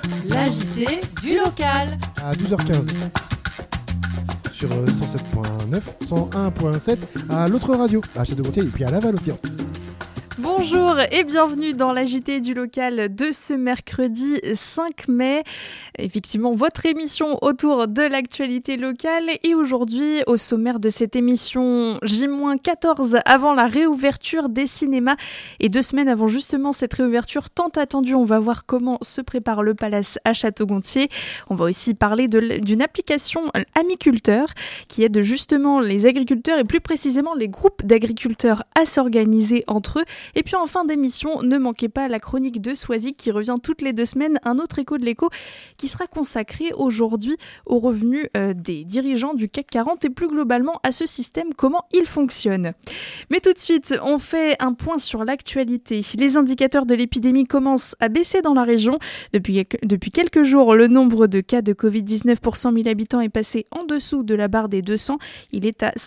La JT du local. À 12h15 sur 107.9, 101.7 à l'autre radio, à Château-Gontier et puis à Laval aussi. Bonjour et bienvenue dans la JT du local de ce mercredi 5 mai. Effectivement, votre émission autour de l'actualité locale. Et aujourd'hui, au sommaire de cette émission, J-14 avant la réouverture des cinémas et 2 semaines avant justement cette réouverture tant attendue. On va voir comment se prépare le Palace à Château-Gontier. On va aussi parler d'une application Amiculteur qui aide justement les agriculteurs et plus précisément les groupes d'agriculteurs à s'organiser entre eux. Et puis en fin d'émission, ne manquez pas la chronique de Soisic qui revient toutes les 2 semaines, un autre écho de l'écho qui sera consacré aujourd'hui aux revenus des dirigeants du CAC 40 et plus globalement à ce système, comment il fonctionne. Mais tout de suite, on fait un point sur l'actualité. Les indicateurs de l'épidémie commencent à baisser dans la région. Depuis quelques jours, le nombre de cas de Covid-19 pour 100 000 habitants est passé en dessous de la barre des 200. Il est à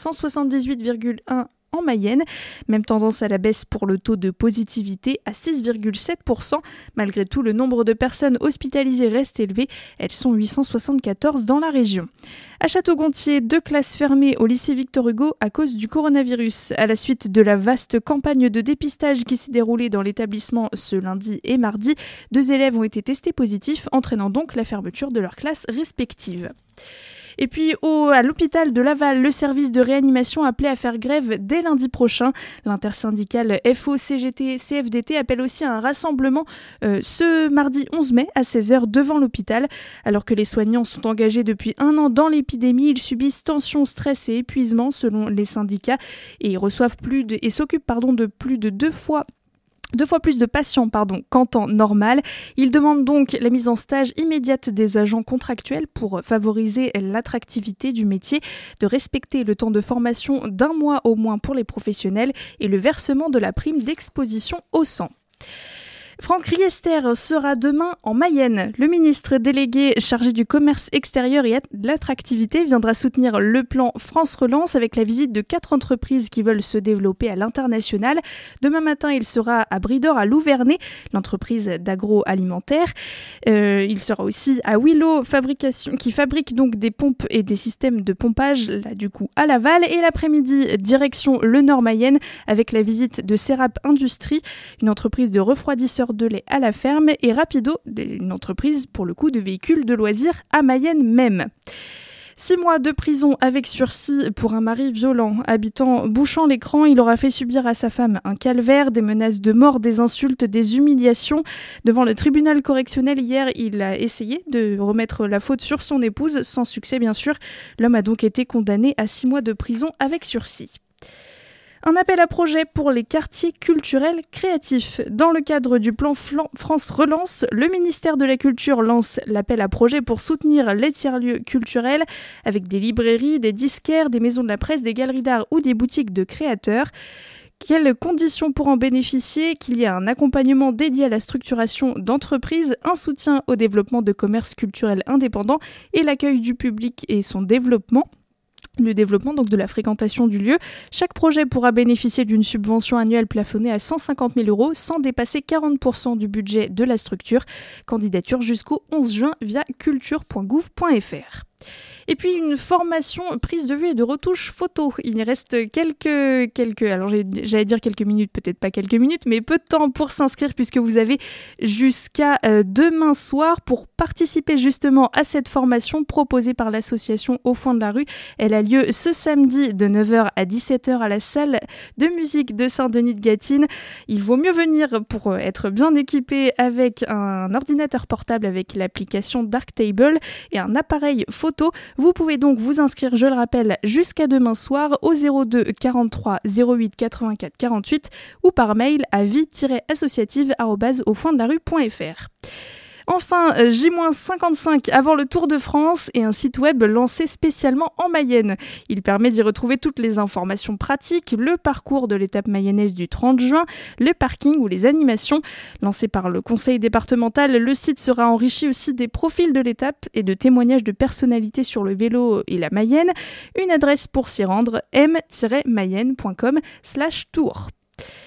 178,1 en Mayenne. Même tendance à la baisse pour le taux de positivité à 6,7%. Malgré tout, le nombre de personnes hospitalisées reste élevé. Elles sont 874 dans la région. À Château-Gontier, 2 classes fermées au lycée Victor Hugo à cause du coronavirus. À la suite de la vaste campagne de dépistage qui s'est déroulée dans l'établissement ce lundi et mardi, 2 élèves ont été testés positifs, entraînant donc la fermeture de leurs classes respectives. Et puis à l'hôpital de Laval, le service de réanimation appelé à faire grève dès lundi prochain. L'intersyndicale FO-CGT-CFDT appelle aussi à un rassemblement ce mardi 11 mai à 16h devant l'hôpital. Alors que les soignants sont engagés depuis 1 an dans l'épidémie, ils subissent tension, stress et épuisement selon les syndicats et s'occupent de plus de 2 fois plus de patients qu'en temps normal. Ils demandent donc la mise en stage immédiate des agents contractuels pour favoriser l'attractivité du métier, de respecter le temps de formation d'1 mois au moins pour les professionnels et le versement de la prime d'exposition au sang. Franck Riester sera demain en Mayenne. Le ministre délégué chargé du commerce extérieur et de l'attractivité viendra soutenir le plan France Relance avec la visite de 4 entreprises qui veulent se développer à l'international. Demain matin, il sera à Bridor, à Louvernay, l'entreprise d'agroalimentaire. Il sera aussi à Willow Fabrication, qui fabrique donc des pompes et des systèmes de pompage, là du coup à Laval. Et l'après-midi, direction le Nord-Mayenne avec la visite de Serap Industrie, une entreprise de refroidisseurs de lait à la ferme, et Rapido, une entreprise pour le coup de véhicules de loisirs à Mayenne même. 6 mois de prison avec sursis pour un mari violent. Habitant Bouchant-l'Écran, il aura fait subir à sa femme un calvaire, des menaces de mort, des insultes, des humiliations. Devant le tribunal correctionnel hier, il a essayé de remettre la faute sur son épouse, sans succès bien sûr. L'homme a donc été condamné à 6 mois de prison avec sursis. Un appel à projet pour les quartiers culturels créatifs. Dans le cadre du plan France Relance, le ministère de la Culture lance l'appel à projet pour soutenir les tiers-lieux culturels avec des librairies, des disquaires, des maisons de la presse, des galeries d'art ou des boutiques de créateurs. Quelles conditions pour en bénéficier? Qu'il y ait un accompagnement dédié à la structuration d'entreprises, un soutien au développement de commerces culturels indépendants et l'accueil du public et son développement. Le développement donc de la fréquentation du lieu. Chaque projet pourra bénéficier d'une subvention annuelle plafonnée à 150 000 € sans dépasser 40% du budget de la structure. Candidature jusqu'au 11 juin via culture.gouv.fr. Et puis une formation prise de vue et de retouche photo. Il reste quelques alors j'allais dire quelques minutes, peut-être pas quelques minutes, mais peu de temps pour s'inscrire puisque vous avez jusqu'à demain soir pour participer justement à cette formation proposée par l'association Au Fond de la Rue. Elle a lieu ce samedi de 9h à 17h à la salle de musique de Saint-Denis de Gâtine. Il vaut mieux venir pour être bien équipé avec un ordinateur portable avec l'application Darktable et un appareil photo. Vous pouvez donc vous inscrire, je le rappelle, jusqu'à demain soir au 02 43 08 84 48 ou par mail à vie-associative@aufonddelarue.fr. Enfin, J-55 avant le Tour de France et un site web lancé spécialement en Mayenne. Il permet d'y retrouver toutes les informations pratiques, le parcours de l'étape mayonnaise du 30 juin, le parking ou les animations. Lancé par le conseil départemental, le site sera enrichi aussi des profils de l'étape et de témoignages de personnalités sur le vélo et la Mayenne. Une adresse pour s'y rendre, m-mayenne.com/tour.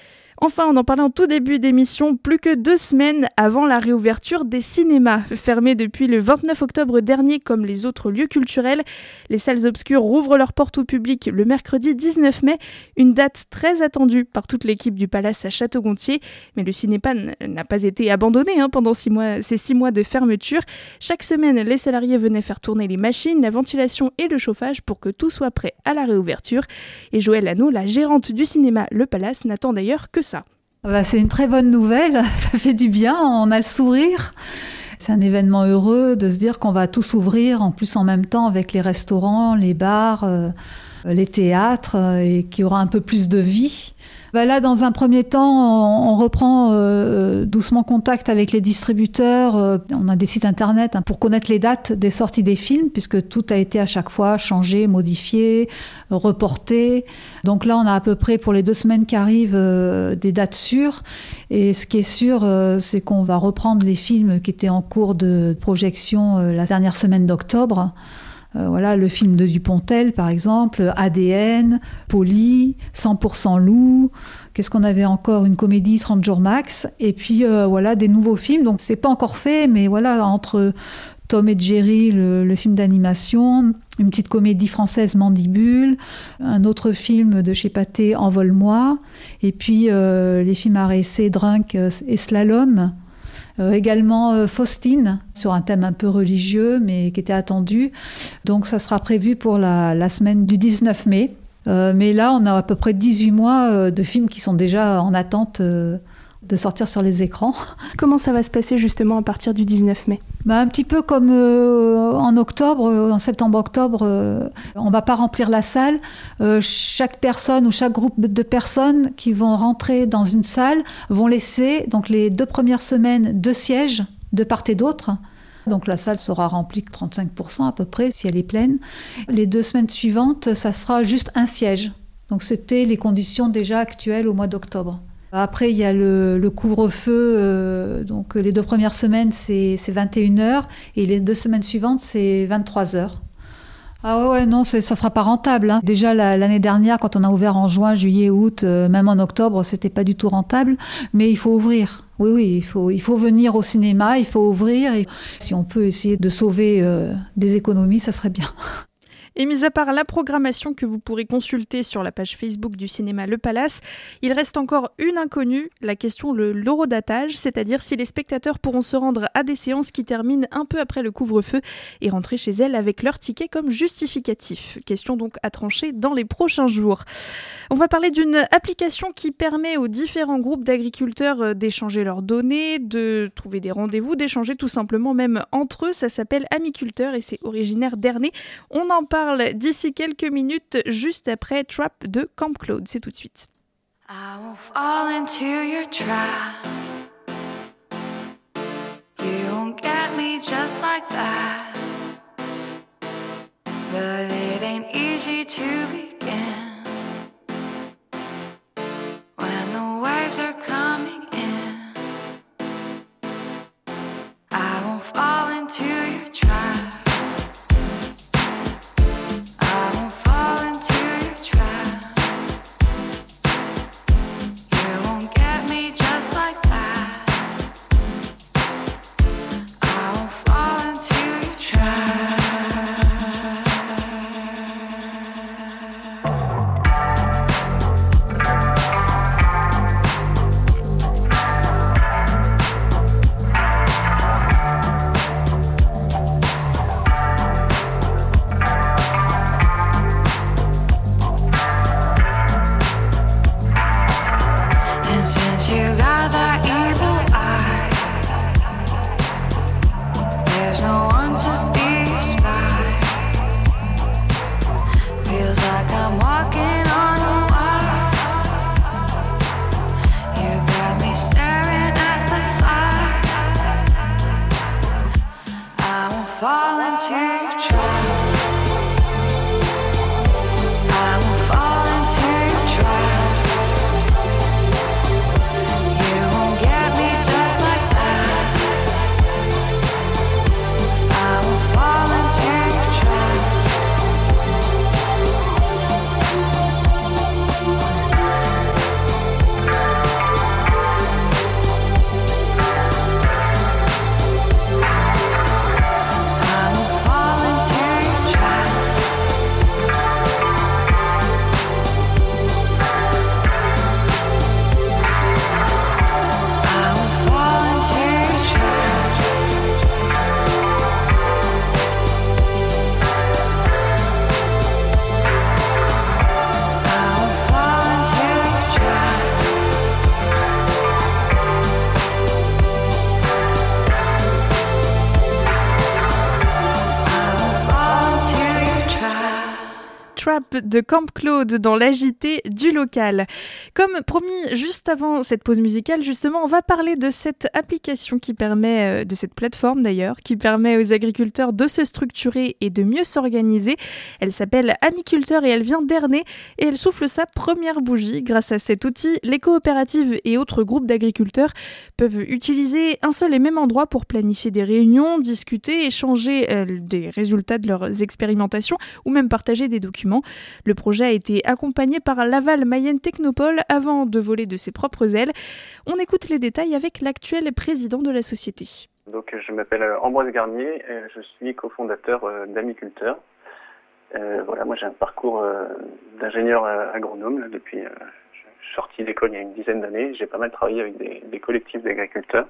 Enfin, on en parlait en tout début d'émission, plus que 2 semaines avant la réouverture des cinémas. Fermés depuis le 29 octobre dernier comme les autres lieux culturels, les salles obscures rouvrent leurs portes au public le mercredi 19 mai, une date très attendue par toute l'équipe du Palace à Château-Gontier. Mais le cinéma n'a pas été abandonné pendant ces 6 mois de fermeture. Chaque semaine, les salariés venaient faire tourner les machines, la ventilation et le chauffage pour que tout soit prêt à la réouverture. Et Joëlle Hanot, la gérante du cinéma Le Palace, n'attend d'ailleurs que ça. C'est une très bonne nouvelle, ça fait du bien, on a le sourire. C'est un événement heureux de se dire qu'on va tous ouvrir, en plus en même temps avec les restaurants, les bars, les théâtres, et qu'il y aura un peu plus de vie. Là, dans un premier temps, on reprend doucement contact avec les distributeurs. On a des sites internet pour connaître les dates des sorties des films, puisque tout a été à chaque fois changé, modifié, reporté. Donc là, on a à peu près pour les 2 semaines qui arrivent des dates sûres. Et ce qui est sûr, c'est qu'on va reprendre les films qui étaient en cours de projection la dernière semaine d'octobre. Le film de Dupontel, par exemple, ADN, Polly, 100% Loup. Qu'est-ce qu'on avait encore ? Une comédie 30 jours max. Et puis, des nouveaux films. Donc, c'est pas encore fait, mais entre Tom et Jerry, le film d'animation, une petite comédie française, Mandibule, un autre film de chez Pathé, Envole-moi. Et puis, les films RSC, Drunk et Slalom. Également Faustine, sur un thème un peu religieux, mais qui était attendu. Donc ça sera prévu pour la semaine du 19 mai. Mais là, on a à peu près 18 mois de films qui sont déjà en attente de sortir sur les écrans. Comment ça va se passer justement à partir du 19 mai ? Un petit peu comme en septembre-octobre, on ne va pas remplir la salle. Chaque personne ou chaque groupe de personnes qui vont rentrer dans une salle vont laisser donc les 2 premières semaines 2 sièges de part et d'autre. Donc la salle sera remplie que 35% à peu près si elle est pleine. Les 2 semaines suivantes, ça sera juste un siège. Donc c'était les conditions déjà actuelles au mois d'octobre. Après, il y a le couvre-feu. Donc, les 2 premières semaines, c'est 21h. Et les 2 semaines suivantes, c'est 23h. Ah ouais, non, ça ne sera pas rentable. Déjà, l'année dernière, quand on a ouvert en juin, juillet, août, même en octobre, ce n'était pas du tout rentable. Mais il faut ouvrir. Oui, il faut venir au cinéma, il faut ouvrir. Et si on peut essayer de sauver des économies, ça serait bien. Et mis à part la programmation que vous pourrez consulter sur la page Facebook du cinéma Le Palace, il reste encore une inconnue, la question de l'horodatage, c'est-à-dire si les spectateurs pourront se rendre à des séances qui terminent un peu après le couvre-feu et rentrer chez elles avec leur ticket comme justificatif. Question donc à trancher dans les prochains jours. On va parler d'une application qui permet aux différents groupes d'agriculteurs d'échanger leurs données, de trouver des rendez-vous, d'échanger tout simplement même entre eux. Ça s'appelle Amiculteur et c'est originaire d'Ernée. On en parle d'ici quelques minutes, juste après Trap de Camp Claude. C'est tout de suite. I won't fall into your trap. You won't get me just like that. But it ain't easy to begin when the waves are coming in. I won't fall into your trap. You won't de Camp Claude dans l'AJT du local. Comme promis, juste avant cette pause musicale, justement, on va parler de cette application qui permet, de cette plateforme d'ailleurs, qui permet aux agriculteurs de se structurer et de mieux s'organiser. Elle s'appelle Amiculteur et elle vient d'Ernée et elle souffle sa première bougie. Grâce à cet outil, les coopératives et autres groupes d'agriculteurs peuvent utiliser un seul et même endroit pour planifier des réunions, discuter, échanger des résultats de leurs expérimentations ou même partager des documents. Le projet a été accompagné par Laval Mayenne Technopole avant de voler de ses propres ailes. On écoute les détails avec l'actuel président de la société. Donc, je m'appelle Ambroise Garnier, je suis cofondateur d'Amiculteur. Voilà, moi j'ai un parcours d'ingénieur agronome là, depuis je suis sorti d'école il y a une dizaine d'années. J'ai pas mal travaillé avec des collectifs d'agriculteurs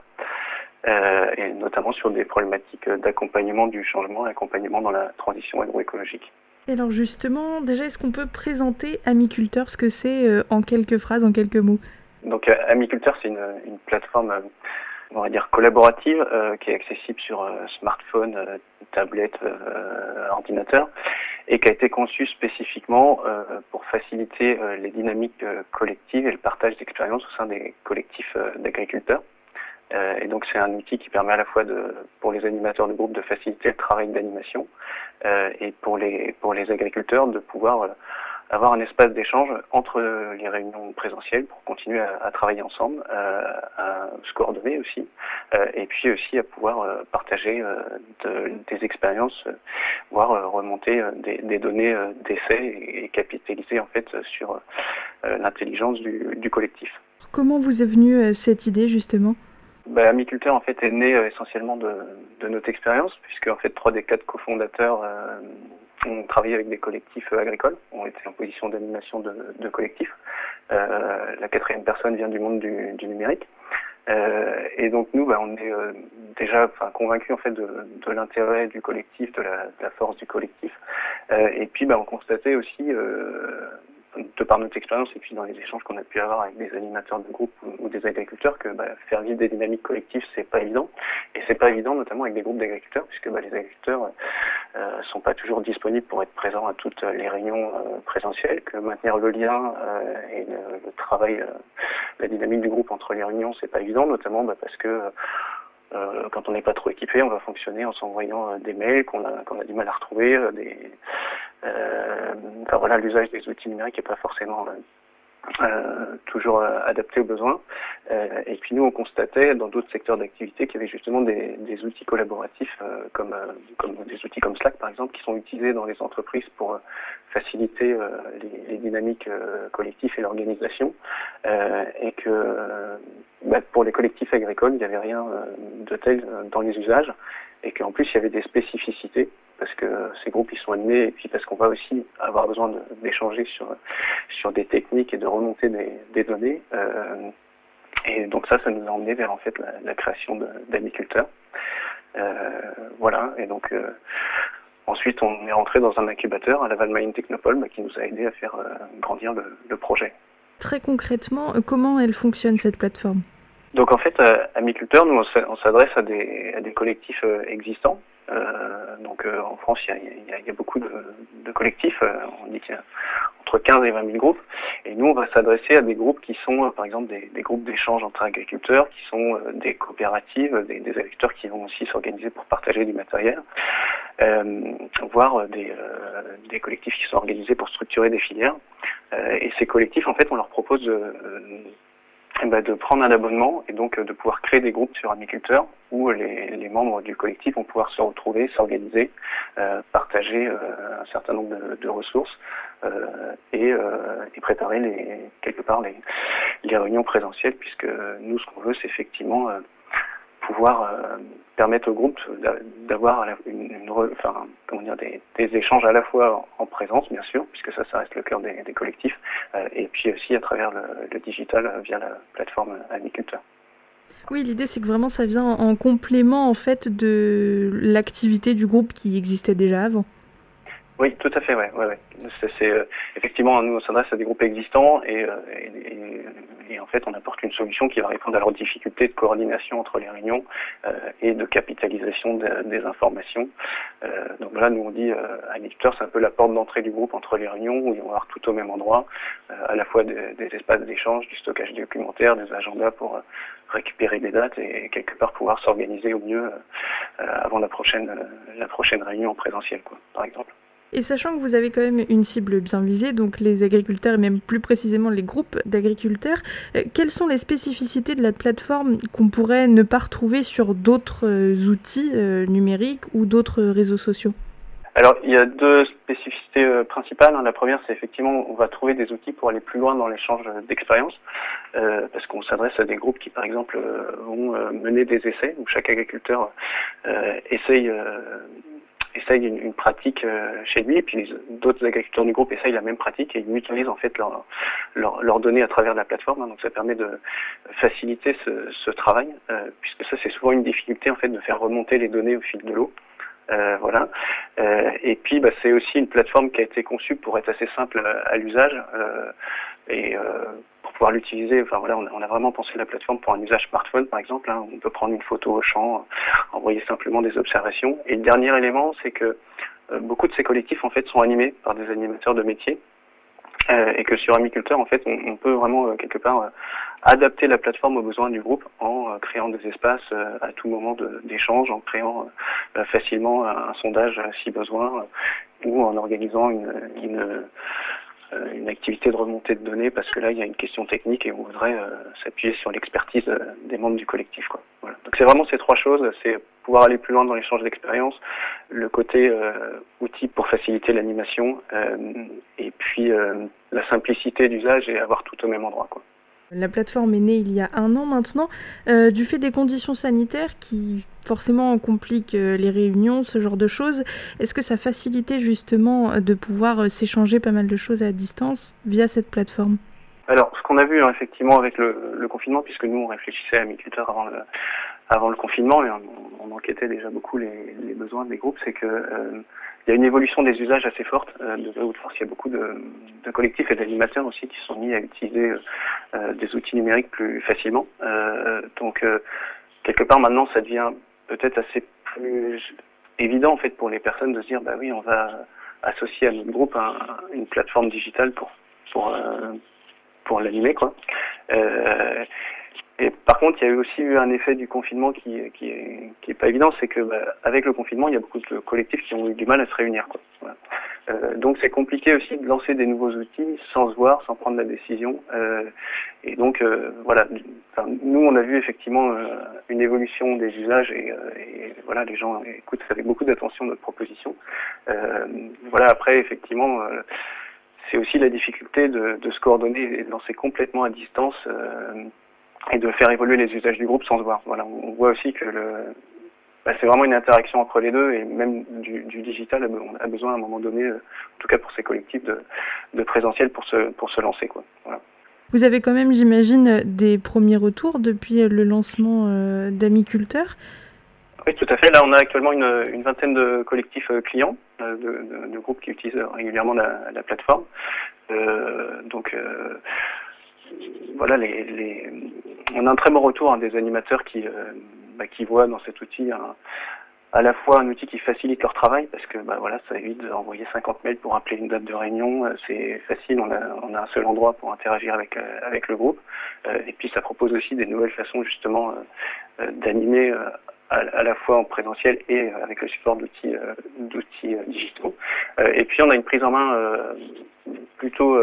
et notamment sur des problématiques d'accompagnement du changement, accompagnement dans la transition agroécologique. Et alors justement, déjà, est-ce qu'on peut présenter Amiculteur, ce que c'est en quelques phrases, en quelques mots ? Donc Amiculteur, c'est une plateforme, on va dire collaborative, qui est accessible sur smartphone, tablette, ordinateur, et qui a été conçue spécifiquement pour faciliter les dynamiques collectives et le partage d'expériences au sein des collectifs d'agriculteurs. Et donc c'est un outil qui permet à la fois pour les animateurs de groupe de faciliter le travail d'animation et pour les agriculteurs de pouvoir avoir un espace d'échange entre les réunions présentielles pour continuer à travailler ensemble, à se coordonner aussi, et puis aussi à pouvoir partager des expériences, voire remonter des données d'essai et capitaliser en fait sur l'intelligence du collectif. Comment vous est venue cette idée justement ? Amiculteur en fait est né essentiellement de notre expérience, puisque en fait 3 des 4 cofondateurs ont travaillé avec des collectifs agricoles, ont été en position d'animation de collectifs. La 4e personne vient du monde du numérique. Et donc nous, on est déjà convaincus en fait de l'intérêt du collectif, de la force du collectif. Et puis on constatait aussi de par notre expérience et puis dans les échanges qu'on a pu avoir avec des animateurs de groupe ou des agriculteurs que faire vivre des dynamiques collectives c'est pas évident, et c'est pas évident notamment avec des groupes d'agriculteurs puisque les agriculteurs sont pas toujours disponibles pour être présents à toutes les réunions présentielles, que maintenir le lien et le travail, la dynamique du groupe entre les réunions c'est pas évident, notamment parce que quand on n'est pas trop équipé, on va fonctionner en s'envoyant des mails qu'on a du mal à retrouver, l'usage des outils numériques n'est pas forcément toujours adapté aux besoins. Et puis nous, on constatait dans d'autres secteurs d'activité qu'il y avait justement des outils collaboratifs comme des outils comme Slack par exemple, qui sont utilisés dans les entreprises pour faciliter les dynamiques collectives et l'organisation, et que pour les collectifs agricoles, il n'y avait rien de tel dans les usages, et qu'en plus il y avait des spécificités parce que ces groupes ils sont animés et puis parce qu'on va aussi avoir besoin d'échanger sur des techniques et de remonter des données, et donc ça nous a emmené vers en fait la création d'Amiculteur. Voilà, et donc ensuite on est rentré dans un incubateur à Laval Mayenne Technopole qui nous a aidé à faire grandir le projet. Très concrètement, comment elle fonctionne cette plateforme ? Donc en fait, Amiculteur, nous on s'adresse à des collectifs existants. En France, il y a beaucoup de collectifs. On dit qu'il y a entre 15 et 20 000 groupes. Et nous, on va s'adresser à des groupes qui sont, par exemple, des groupes d'échange entre agriculteurs, qui sont des coopératives, des agriculteurs qui vont aussi s'organiser pour partager du matériel, voire des collectifs qui sont organisés pour structurer des filières. Et ces collectifs, en fait, on leur propose de prendre un abonnement et donc de pouvoir créer des groupes sur Amiculteur où les membres du collectif vont pouvoir se retrouver, s'organiser, partager un certain nombre de ressources et préparer quelque part les réunions présentielles, puisque nous ce qu'on veut c'est effectivement pouvoir permettre au groupe d'avoir des échanges à la fois en présence, bien sûr, puisque ça reste le cœur des collectifs, et puis aussi à travers le digital via la plateforme Amiculteur. Oui, l'idée c'est que vraiment ça vient en complément en fait de l'activité du groupe qui existait déjà avant. Oui, tout à fait, ouais. Effectivement, nous on s'adresse à des groupes existants et en fait on apporte une solution qui va répondre à leurs difficultés de coordination entre les réunions et de capitalisation des informations. Donc voilà, nous on dit à l'éditeur, c'est un peu la porte d'entrée du groupe entre les réunions où ils vont avoir tout au même endroit, à la fois des espaces d'échange, du stockage documentaire, des agendas pour récupérer des dates et quelque part pouvoir s'organiser au mieux avant la prochaine réunion en présentiel, quoi, par exemple. Et sachant que vous avez quand même une cible bien visée, donc les agriculteurs et même plus précisément les groupes d'agriculteurs, quelles sont les spécificités de la plateforme qu'on pourrait ne pas retrouver sur d'autres outils numériques ou d'autres réseaux sociaux ? Alors, il y a deux spécificités principales. La première, c'est effectivement, on va trouver des outils pour aller plus loin dans l'échange d'expériences, parce qu'on s'adresse à des groupes qui, par exemple, vont mener des essais, où chaque agriculteur essaye une pratique chez lui, et puis d'autres agriculteurs du groupe essayent la même pratique et ils mutualisent en fait leurs données à travers la plateforme. Donc ça permet de faciliter ce travail, puisque ça c'est souvent une difficulté en fait de faire remonter les données au fil de l'eau. Voilà. Et puis c'est aussi une plateforme qui a été conçue pour être assez simple à l'usage et pour pouvoir l'utiliser. Enfin voilà, on a vraiment pensé la plateforme pour un usage smartphone par exemple. On peut prendre une photo au champ, envoyer simplement des observations. Et le dernier élément, c'est que beaucoup de ces collectifs en fait sont animés par des animateurs de métier. Et que sur Amiculteur, en fait, on peut vraiment quelque part adapter la plateforme aux besoins du groupe en créant des espaces à tout moment d'échange, en créant facilement un sondage si besoin, ou en organisant une activité de remontée de données, parce que là, il y a une question technique et on voudrait s'appuyer sur l'expertise des membres du collectif, quoi. Voilà. Donc c'est vraiment ces trois choses, c'est pouvoir aller plus loin dans l'échange d'expérience, le côté outil pour faciliter l'animation, et puis la simplicité d'usage et avoir tout au même endroit, quoi. La plateforme est née il y a 1 an maintenant, du fait des conditions sanitaires qui forcément compliquent les réunions, ce genre de choses. Est-ce que ça facilitait justement de pouvoir s'échanger pas mal de choses à distance via cette plateforme ? Alors, ce qu'on a vu effectivement avec le confinement, puisque nous on réfléchissait à Amiculteur avant le confinement et on enquêtait déjà beaucoup les besoins des groupes, c'est que il y a une évolution des usages assez forte de gré ou de force. Il y a beaucoup de collectifs et d'animateurs aussi qui se sont mis à utiliser des outils numériques plus facilement. Donc quelque part maintenant ça devient peut-être assez plus évident en fait pour les personnes de se dire oui, on va associer à notre groupe une plateforme digitale pour l'animer, quoi. Et par contre, il y a aussi eu un effet du confinement qui est pas évident, c'est que avec le confinement, il y a beaucoup de collectifs qui ont eu du mal à se réunir, quoi. Voilà. Donc c'est compliqué aussi de lancer des nouveaux outils sans se voir, sans prendre la décision. Et donc voilà, nous on a vu effectivement une évolution des usages et voilà, les gens écoutent avec beaucoup d'attention notre proposition. Voilà, après effectivement. C'est aussi la difficulté de se coordonner et de lancer complètement à distance et de faire évoluer les usages du groupe sans se voir. Voilà, on voit aussi que c'est vraiment une interaction entre les deux et même du digital a besoin à un moment donné, en tout cas pour ces collectifs, de présentiel pour se lancer, quoi. Voilà. Vous avez quand même, j'imagine, des premiers retours depuis le lancement d'Amiculteur ? Oui, tout à fait. Là, on a actuellement une vingtaine de collectifs clients, de groupes qui utilisent régulièrement la plateforme. Donc, voilà, on a un très bon retour des animateurs qui voient dans cet outil à la fois un outil qui facilite leur travail, parce que voilà, ça évite d'envoyer 50 mails pour appeler une date de réunion. C'est facile, on a un seul endroit pour interagir avec le groupe. Et puis, ça propose aussi des nouvelles façons justement d'animer. À la fois en présentiel et avec le support d'outils digitaux. Et puis on a une prise en main plutôt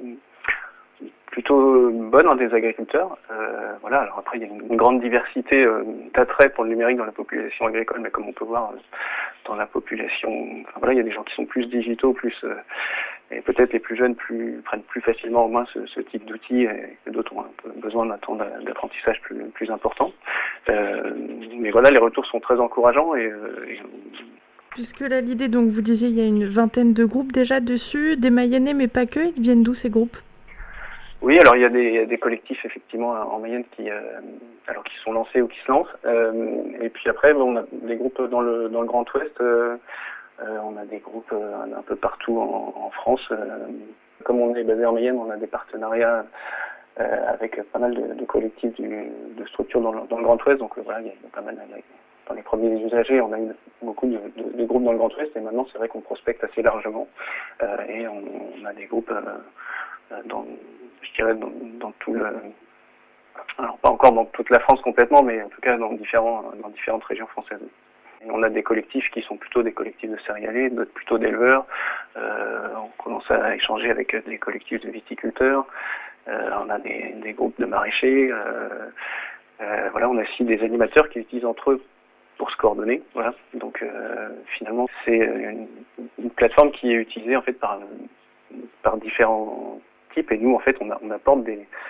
bonne des agriculteurs. Voilà. Alors après il y a une grande diversité d'attraits pour le numérique dans la population agricole, mais comme on peut voir dans la population, voilà, il y a des gens qui sont plus digitaux, et peut-être les plus jeunes prennent plus facilement en main ce type d'outils, et que d'autres ont un peu besoin d'un temps d'apprentissage plus important. Mais voilà, les retours sont très encourageants Puisque là, l'idée, donc vous disiez, il y a une vingtaine de groupes déjà dessus, des Mayennais, mais pas que. Ils viennent d'où ces groupes ? Oui, alors il y a des collectifs effectivement en Mayenne qui sont lancés ou qui se lancent. Et puis après, on a des groupes dans le Grand Ouest, On a des groupes un peu partout en France. Comme on est basé en Mayenne, on a des partenariats avec pas mal de collectifs de structures dans le Grand Ouest. Donc voilà, il y a pas mal dans les premiers usagers, on a eu beaucoup de groupes dans le Grand Ouest et maintenant c'est vrai qu'on prospecte assez largement et on a des groupes dans tout le... Alors pas encore dans toute la France complètement, mais en tout cas dans différentes régions françaises. Et on a des collectifs qui sont plutôt des collectifs de céréaliers, d'autres plutôt d'éleveurs. On commence à échanger avec des collectifs de viticulteurs. On a des groupes de maraîchers. Voilà, on a aussi des animateurs qui utilisent entre eux pour se coordonner. Voilà. Donc finalement, c'est une plateforme qui est utilisée en fait par différents types. Et nous, en fait, on apporte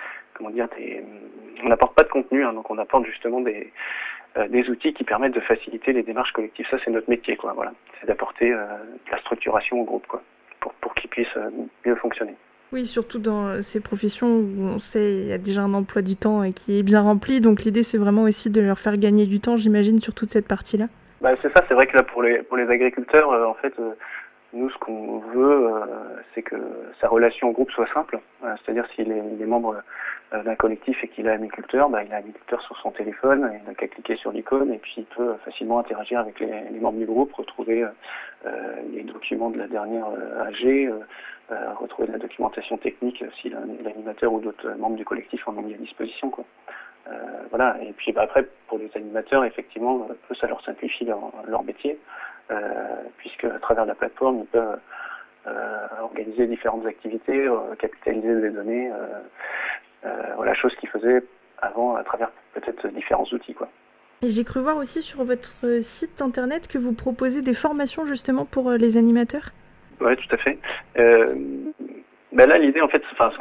on n'apporte pas de contenu, hein, donc on apporte justement des outils qui permettent de faciliter les démarches collectives. Ça, c'est notre métier, quoi. Voilà, c'est d'apporter de la structuration au groupe, quoi, pour qu'ils puissent mieux fonctionner. Oui, surtout dans ces professions où on sait il y a déjà un emploi du temps et qui est bien rempli. Donc l'idée, c'est vraiment aussi de leur faire gagner du temps, j'imagine, sur toute cette partie-là. Bah, c'est ça, c'est vrai que là, pour les agriculteurs, en fait, nous, ce qu'on veut, c'est que sa relation au groupe soit simple. C'est-à-dire, s'il est membre d'un collectif et qu'il est agriculteur, il est agriculteur sur son téléphone, il n'a qu'à cliquer sur l'icône et puis il peut facilement interagir avec les membres du groupe, retrouver les documents de la dernière AG, retrouver de la documentation technique si l'animateur ou d'autres membres du collectif en ont mis à disposition, quoi. Voilà. Et puis après, pour les animateurs, effectivement, ça leur simplifie leur métier, puisque à travers la plateforme, ils peuvent organiser différentes activités, capitaliser des données, voilà, chose qu'ils faisaient avant à travers peut-être différents outils, quoi. Et j'ai cru voir aussi sur votre site internet que vous proposez des formations justement pour les animateurs. Oui, tout à fait. Là, l'idée, en fait, ce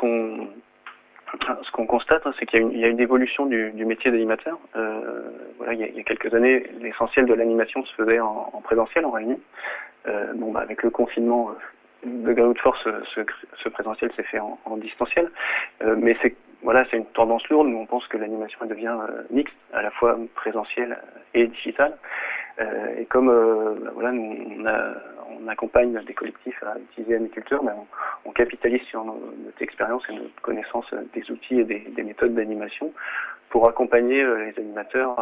qu'on constate, c'est qu'il y a une évolution du métier d'animateur. Voilà, il y a quelques années, l'essentiel de l'animation se faisait en présentiel, en réunion. Avec le confinement de gré ou de force, ce présentiel s'est fait en distanciel. Mais c'est une tendance lourde. Nous, on pense que l'animation elle devient mixte, à la fois présentielle et digitale. Et comme nous, on accompagne des collectifs à utiliser Amiculture, on capitalise sur notre expérience et notre connaissance des outils et des méthodes d'animation pour accompagner les animateurs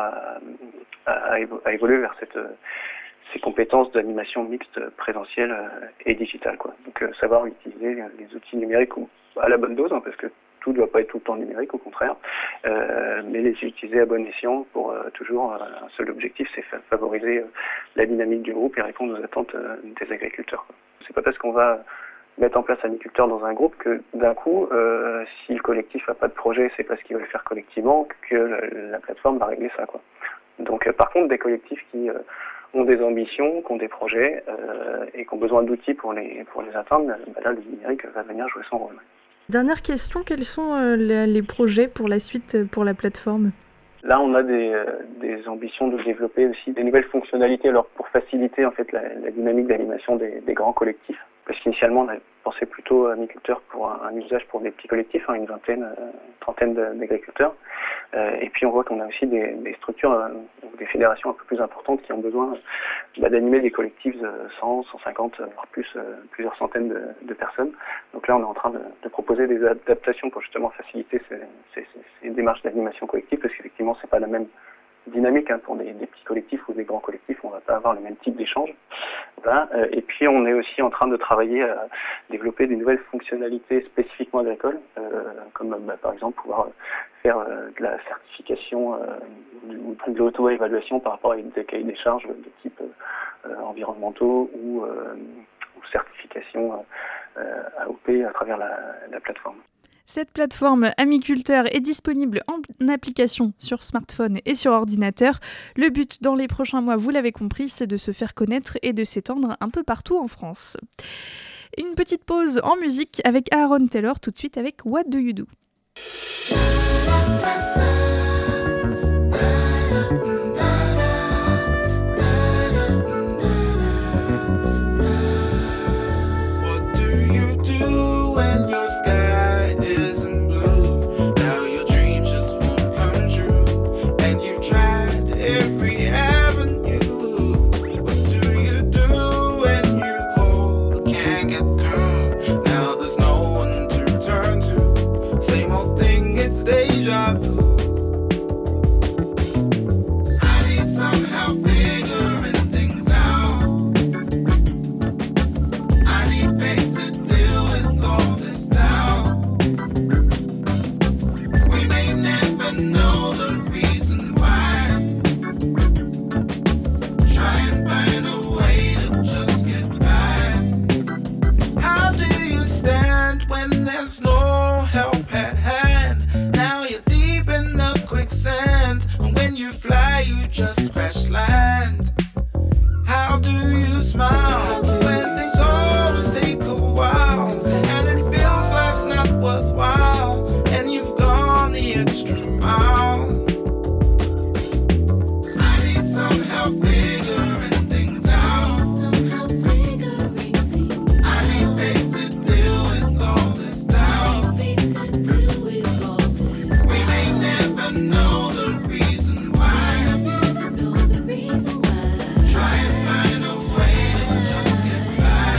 à évoluer vers ces compétences d'animation mixte présentielle et digitale, quoi. Donc savoir utiliser les outils numériques à la bonne dose, hein, parce que tout ne doit pas être tout le temps numérique, au contraire, mais les utiliser à bon escient pour toujours un seul objectif, c'est favoriser la dynamique du groupe et répondre aux attentes des agriculteurs, quoi. C'est pas parce qu'on va mettre en place Amiculteur dans un groupe que d'un coup, si le collectif n'a pas de projet, c'est parce qu'il veut le faire collectivement, que la plateforme va régler ça, quoi. Donc par contre, des collectifs qui ont des ambitions, qui ont des projets et qui ont besoin d'outils pour les atteindre, là le numérique va venir jouer son rôle. Dernière question, quels sont les projets pour la suite pour la plateforme ? Là, on a des ambitions de développer aussi des nouvelles fonctionnalités, alors pour faciliter en fait la dynamique d'animation des grands collectifs. Parce qu'initialement, on avait pensé plutôt à Amiculteur pour un usage pour des petits collectifs, une trentaine d'agriculteurs. Et puis on voit qu'on a aussi des structures, des fédérations un peu plus importantes qui ont besoin d'animer des collectifs de 100, 150, voire plusieurs centaines de personnes. Donc là, on est en train de proposer des adaptations pour justement faciliter ces démarches d'animation collective, parce qu'effectivement, c'est pas la même dynamique, hein, pour des petits collectifs ou des grands collectifs, on va pas avoir le même type d'échange. Voilà. Et puis on est aussi en train de travailler à développer des nouvelles fonctionnalités spécifiquement agricoles, comme par exemple pouvoir faire de la certification ou de l'auto-évaluation par rapport à des cahiers des charges de type environnementaux ou certification AOP à travers la plateforme. Cette plateforme Amiculteur est disponible en application sur smartphone et sur ordinateur. Le but dans les prochains mois, vous l'avez compris, c'est de se faire connaître et de s'étendre un peu partout en France. Une petite pause en musique avec Aaron Taylor, tout de suite avec What Do You Do ? Every avenue. What do you do when fly, you just crash land. How do you smile when things always take a while and it feels life's not worthwhile and you've gone the extra mile? I need some help figuring things out. I need faith to deal with all this doubt. We may never know the reason why. Try and find a way to just get by.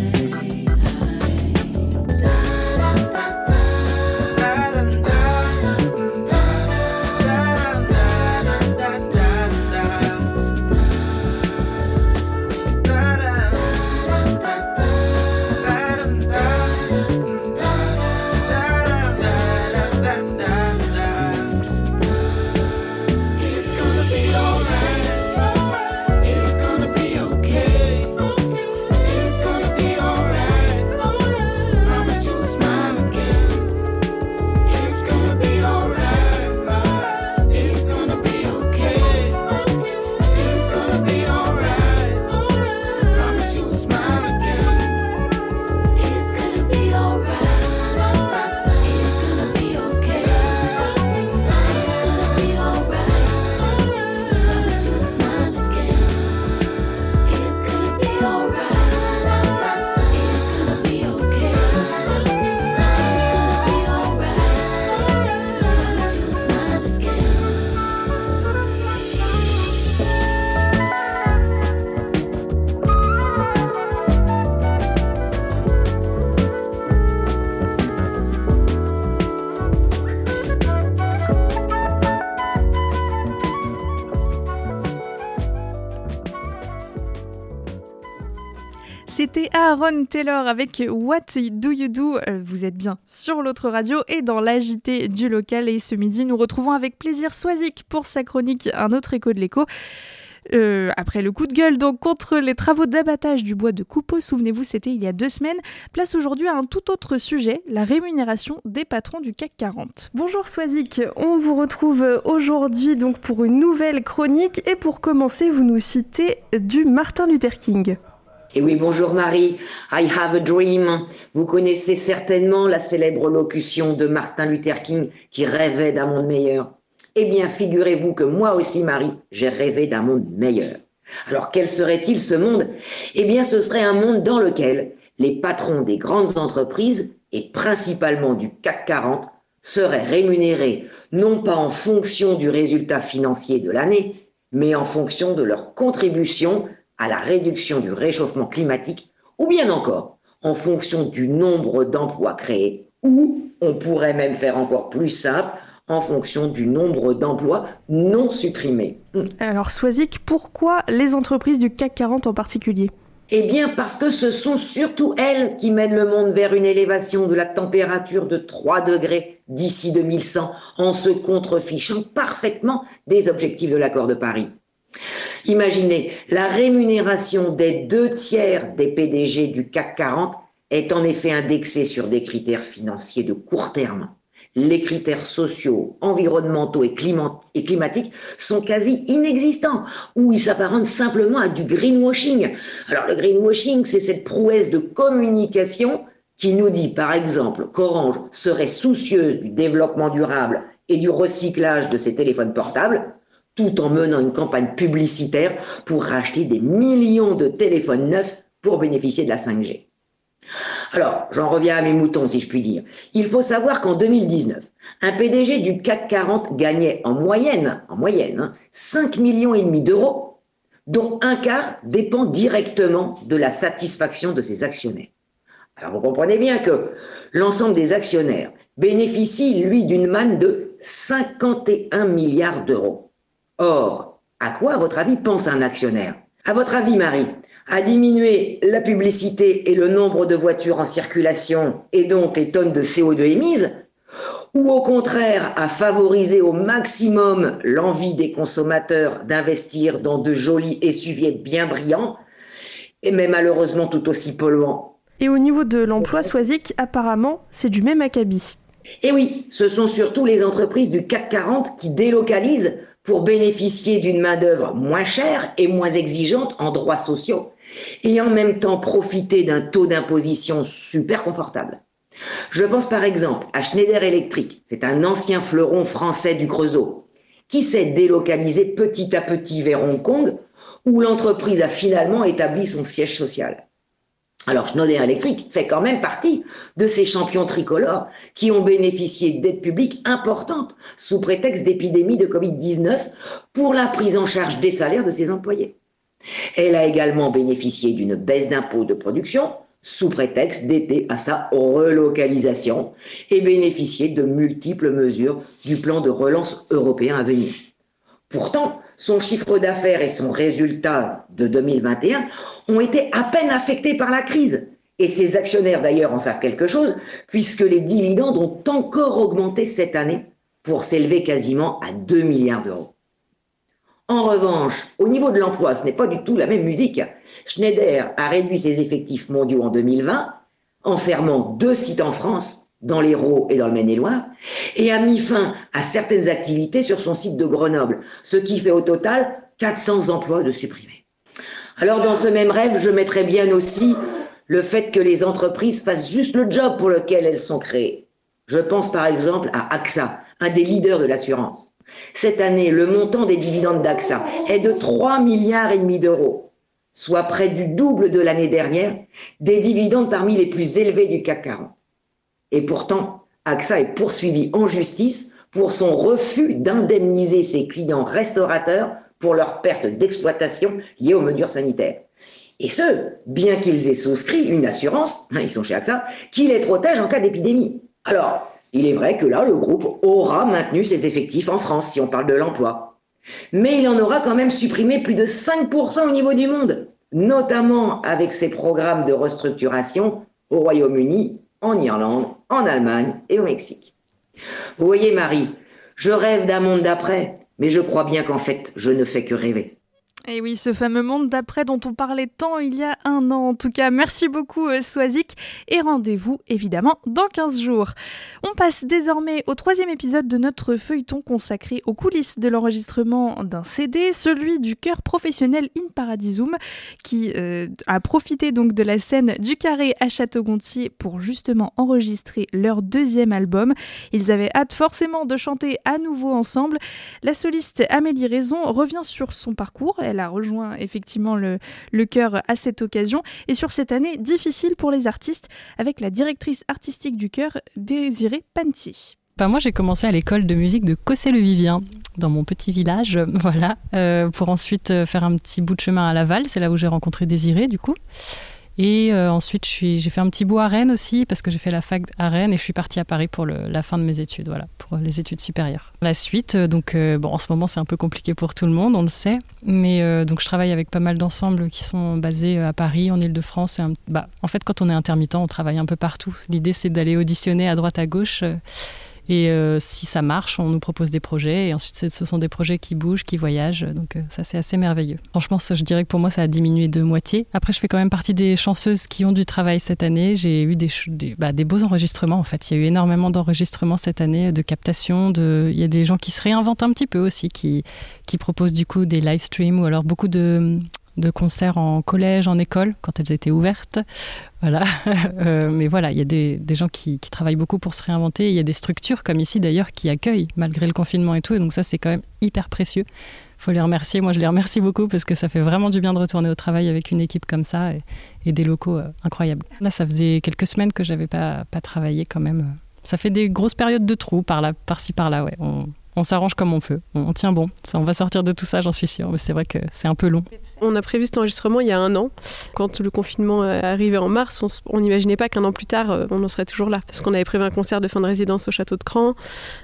It's gonna be alright. It's gonna be okay. It's gonna be alright. Promise you'll smile again. It's gonna be alright. It's gonna be okay. It's gonna be alright. Promise you'll smile again. It's gonna be alright. It's gonna be okay. It's gonna be alright. Promise you'll smile again. It's gonna be alright. It's gonna be okay. It's gonna be alright. Promise you'll smile again. C'était Aaron Taylor avec What Do You Do. Vous êtes bien sur l'autre radio et dans l'AJT du local. Et ce midi, nous retrouvons avec plaisir Swazik pour sa chronique Un autre écho de l'écho. Après le coup de gueule donc contre les travaux d'abattage du bois de Coupeau, souvenez-vous, c'était il y a 2 semaines. Place aujourd'hui à un tout autre sujet, la rémunération des patrons du CAC 40. Bonjour Swazik, on vous retrouve aujourd'hui donc pour une nouvelle chronique et pour commencer, vous nous citez du Martin Luther King. Et oui, bonjour Marie, I have a dream. Vous connaissez certainement la célèbre locution de Martin Luther King qui rêvait d'un monde meilleur. Eh bien, figurez-vous que moi aussi, Marie, j'ai rêvé d'un monde meilleur. Alors, quel serait-il ce monde ? Eh bien, ce serait un monde dans lequel les patrons des grandes entreprises, et principalement du CAC 40, seraient rémunérés non pas en fonction du résultat financier de l'année, mais en fonction de leur contribution à la réduction du réchauffement climatique, ou bien encore en fonction du nombre d'emplois créés, ou on pourrait même faire encore plus simple, en fonction du nombre d'emplois non supprimés. Alors Swazik, pourquoi les entreprises du CAC 40 en particulier ? Eh bien parce que ce sont surtout elles qui mènent le monde vers une élévation de la température de 3 degrés d'ici 2100 en se contrefichant parfaitement des objectifs de l'accord de Paris. Imaginez, la rémunération des 2/3 des PDG du CAC 40 est en effet indexée sur des critères financiers de court terme. Les critères sociaux, environnementaux et climatiques sont quasi inexistants, ou ils s'apparentent simplement à du greenwashing. Alors le greenwashing, c'est cette prouesse de communication qui nous dit par exemple qu'Orange serait soucieuse du développement durable et du recyclage de ses téléphones portables, tout en menant une campagne publicitaire pour racheter des millions de téléphones neufs pour bénéficier de la 5G. Alors, j'en reviens à mes moutons, si je puis dire. Il faut savoir qu'en 2019, un PDG du CAC 40 gagnait en moyenne, 5,5 millions d'euros, dont un quart dépend directement de la satisfaction de ses actionnaires. Alors, vous comprenez bien que l'ensemble des actionnaires bénéficie, lui, d'une manne de 51 milliards d'euros. Or, à quoi, à votre avis, pense un actionnaire ? À votre avis, Marie ? À diminuer la publicité et le nombre de voitures en circulation et donc les tonnes de CO2 émises, ou au contraire à favoriser au maximum l'envie des consommateurs d'investir dans de jolis essuie-viettes bien brillants, et mais malheureusement tout aussi polluants. Et au niveau de l'emploi, Swazik, apparemment, c'est du même acabit. Et oui, ce sont surtout les entreprises du CAC 40 qui délocalisent pour bénéficier d'une main-d'œuvre moins chère et moins exigeante en droits sociaux et en même temps profiter d'un taux d'imposition super confortable. Je pense par exemple à Schneider Electric, c'est un ancien fleuron français du Creusot, qui s'est délocalisé petit à petit vers Hong Kong, où l'entreprise a finalement établi son siège social. Alors Schneider Electric fait quand même partie de ces champions tricolores qui ont bénéficié d'aides publiques importantes sous prétexte d'épidémie de Covid-19 pour la prise en charge des salaires de ses employés. Elle a également bénéficié d'une baisse d'impôts de production sous prétexte d'aider à sa relocalisation et bénéficié de multiples mesures du plan de relance européen à venir. Pourtant, son chiffre d'affaires et son résultat de 2021 ont été à peine affectés par la crise. Et ses actionnaires d'ailleurs en savent quelque chose, puisque les dividendes ont encore augmenté cette année pour s'élever quasiment à 2 milliards d'euros. En revanche, au niveau de l'emploi, ce n'est pas du tout la même musique. Schneider a réduit ses effectifs mondiaux en 2020, en fermant 2 sites en France, dans l'Hérault et dans le Maine-et-Loire, et a mis fin à certaines activités sur son site de Grenoble, ce qui fait au total 400 emplois de supprimés. Alors dans ce même rêve, je mettrais bien aussi le fait que les entreprises fassent juste le job pour lequel elles sont créées. Je pense par exemple à AXA, un des leaders de l'assurance. Cette année, le montant des dividendes d'AXA est de 3,5 milliards d'euros, soit près du double de l'année dernière, des dividendes parmi les plus élevés du CAC 40. Et pourtant, AXA est poursuivi en justice pour son refus d'indemniser ses clients restaurateurs pour leur perte d'exploitation liée aux mesures sanitaires. Et ce, bien qu'ils aient souscrit une assurance, ils sont chez AXA, qui les protège en cas d'épidémie. Alors, il est vrai que là, le groupe aura maintenu ses effectifs en France, si on parle de l'emploi. Mais il en aura quand même supprimé plus de 5% au niveau du monde, notamment avec ses programmes de restructuration au Royaume-Uni, en Irlande, en Allemagne et au Mexique. Vous voyez, Marie, je rêve d'un monde d'après, mais je crois bien qu'en fait, je ne fais que rêver. Et oui, ce fameux monde d'après dont on parlait tant il y a 1 an. En tout cas, merci beaucoup Swazik et rendez-vous évidemment dans 15 jours. On passe désormais au 3e épisode de notre feuilleton consacré aux coulisses de l'enregistrement d'un CD, celui du chœur professionnel In Paradisum, qui a profité donc de la scène du Carré à Château-Gontier pour justement enregistrer leur 2e album. Ils avaient hâte forcément de chanter à nouveau ensemble. La soliste Amélie Raison revient sur son parcours. Elle a rejoint effectivement le chœur à cette occasion et sur cette année difficile pour les artistes avec la directrice artistique du chœur, Désirée Pantier. Moi, j'ai commencé à l'école de musique de Cossé-le-Vivien, dans mon petit village, voilà, pour ensuite faire un petit bout de chemin à Laval. C'est là où j'ai rencontré Désirée, du coup. Et ensuite, j'ai fait un petit bout à Rennes aussi, parce que j'ai fait la fac à Rennes et je suis partie à Paris pour la fin de mes études, voilà, pour les études supérieures. La suite, donc, en ce moment, c'est un peu compliqué pour tout le monde, on le sait, mais donc je travaille avec pas mal d'ensembles qui sont basés à Paris, en Île-de-France. En fait, quand on est intermittent, on travaille un peu partout. L'idée, c'est d'aller auditionner à droite, à gauche. Et si ça marche, on nous propose des projets. Et ensuite, ce sont des projets qui bougent, qui voyagent. Donc ça, c'est assez merveilleux. Franchement, je dirais que pour moi, ça a diminué de moitié. Après, je fais quand même partie des chanceuses qui ont du travail cette année. J'ai eu des beaux enregistrements, en fait. Il y a eu énormément d'enregistrements cette année, de captations. Il y a des gens qui se réinventent un petit peu aussi, qui proposent du coup des live streams ou alors beaucoup de concerts en collège, en école, quand elles étaient ouvertes. Voilà. Mais voilà, il y a des gens qui travaillent beaucoup pour se réinventer. Il y a des structures, comme ici d'ailleurs, qui accueillent malgré le confinement et tout. Et donc ça, c'est quand même hyper précieux. Il faut les remercier. Moi, je les remercie beaucoup parce que ça fait vraiment du bien de retourner au travail avec une équipe comme ça et des locaux incroyables. Là, ça faisait quelques semaines que je n'avais pas travaillé quand même. Ça fait des grosses périodes de trous par-ci, par-là. Ouais. On s'arrange comme on peut. On tient bon. On va sortir de tout ça, j'en suis sûre. Mais c'est vrai que c'est un peu long. On a prévu cet enregistrement il y a 1 an. Quand le confinement est arrivé en mars, on n'imaginait pas qu'un an plus tard, on en serait toujours là. Parce qu'on avait prévu un concert de fin de résidence au Château de Cran.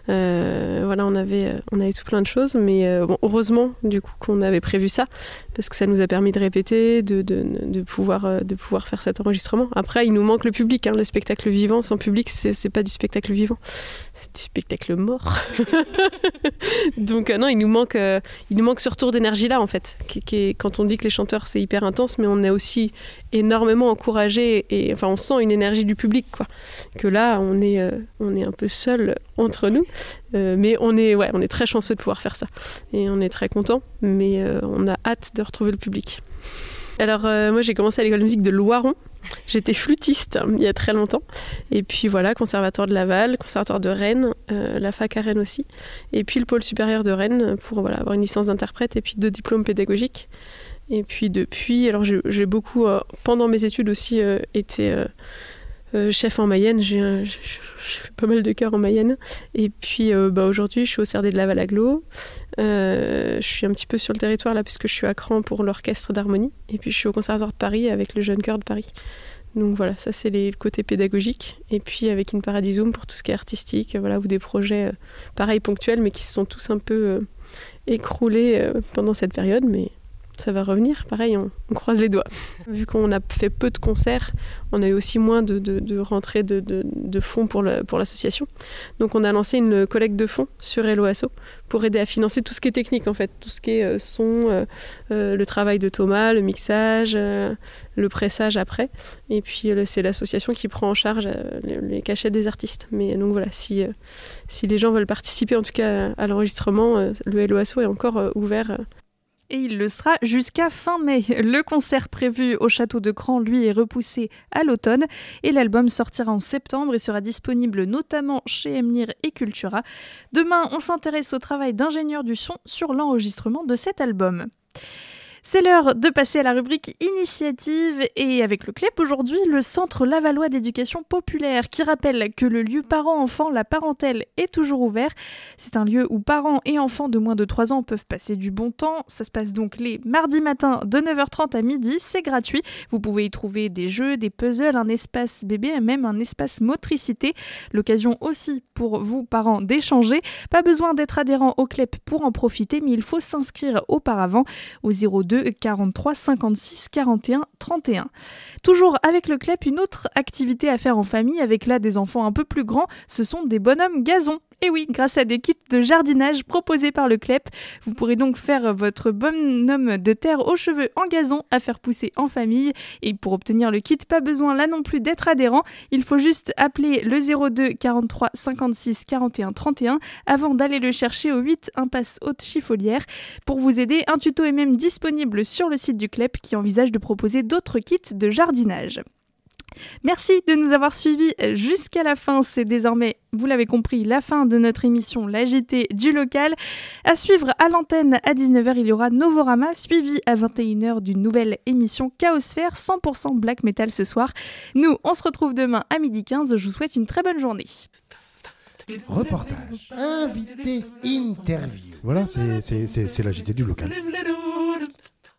Voilà, on avait tout plein de choses. Mais heureusement, du coup, qu'on avait prévu ça. Parce que ça nous a permis de répéter, de pouvoir faire cet enregistrement. Après, il nous manque le public. Le spectacle vivant sans public, c'est pas du spectacle vivant. C'est du spectacle mort. Donc non, il nous manque ce retour d'énergie-là, en fait. Quand on dit que les chanteurs, c'est hyper intense, mais on est aussi énormément encouragé, et enfin, on sent une énergie du public, quoi. Que là, on est un peu seul entre nous, mais on est très chanceux de pouvoir faire ça. Et on est très content, mais on a hâte de retrouver le public. Alors, moi, j'ai commencé à l'école de musique de Loiron. J'étais flûtiste il y a très longtemps. Et puis voilà, conservatoire de Laval, conservatoire de Rennes, la fac à Rennes aussi. Et puis le pôle supérieur de Rennes pour avoir une licence d'interprète et puis 2 diplômes pédagogiques. Et puis depuis, alors j'ai beaucoup, pendant mes études aussi, été chef en Mayenne. J'ai fait pas mal de chœurs en Mayenne. Et puis aujourd'hui, je suis au CRD de Laval Agglo. Je suis un petit peu sur le territoire là, puisque je suis à Cran pour l'orchestre d'harmonie. Et puis je suis au Conservatoire de Paris avec le Jeune Chœur de Paris. Donc voilà, ça c'est le côté pédagogique. Et puis avec In Paradisum pour tout ce qui est artistique, ou des projets pareil ponctuels, mais qui se sont tous un peu écroulés pendant cette période. Mais ça va revenir, pareil, on croise les doigts. Vu qu'on a fait peu de concerts, on a eu aussi moins de rentrées de fonds pour l'association. Donc on a lancé une collecte de fonds sur Hello Asso pour aider à financer tout ce qui est technique, en fait. Tout ce qui est son, le travail de Thomas, le mixage, le pressage après. Et puis c'est l'association qui prend en charge les cachets des artistes. Mais donc voilà, si les gens veulent participer en tout cas à l'enregistrement, le Hello Asso est encore ouvert. Et il le sera jusqu'à fin mai. Le concert prévu au Château de Cran, lui, est repoussé à l'automne. Et l'album sortira en septembre et sera disponible notamment chez Emlir et Cultura. Demain, on s'intéresse au travail d'ingénieur du son sur l'enregistrement de cet album. C'est l'heure de passer à la rubrique initiative et avec le CLEP aujourd'hui, le Centre Lavallois d'éducation populaire qui rappelle que le lieu parents-enfants, la parentèle, est toujours ouvert. C'est un lieu où parents et enfants de moins de 3 ans peuvent passer du bon temps. Ça se passe donc les mardis matins de 9h30 à midi, c'est gratuit. Vous pouvez y trouver des jeux, des puzzles, un espace bébé et même un espace motricité. L'occasion aussi pour vous, parents, d'échanger. Pas besoin d'être adhérent au CLEP pour en profiter, mais il faut s'inscrire auparavant au 02 43 56 41 31. Toujours avec le CLEP, une autre activité à faire en famille avec là des enfants un peu plus grands, ce sont des bonhommes gazon. Et oui, grâce à des kits de jardinage proposés par le CLEP, vous pourrez donc faire votre bonhomme de terre aux cheveux en gazon à faire pousser en famille. Et pour obtenir le kit, pas besoin là non plus d'être adhérent. Il faut juste appeler le 02 43 56 41 31 avant d'aller le chercher au 8 impasse Haute-Chiffolière. Pour vous aider, un tuto est même disponible sur le site du CLEP qui envisage de proposer d'autres kits de jardinage. Merci de nous avoir suivis jusqu'à la fin. C'est désormais, vous l'avez compris, la fin de notre émission La JT du local. À suivre à l'antenne à 19h, il y aura Novorama, suivi à 21h d'une nouvelle émission Chaosphère 100% black metal ce soir. Nous, on se retrouve demain à 12h15. Je vous souhaite une très bonne journée. Reportage, invité, interview. Voilà, c'est la JT du local.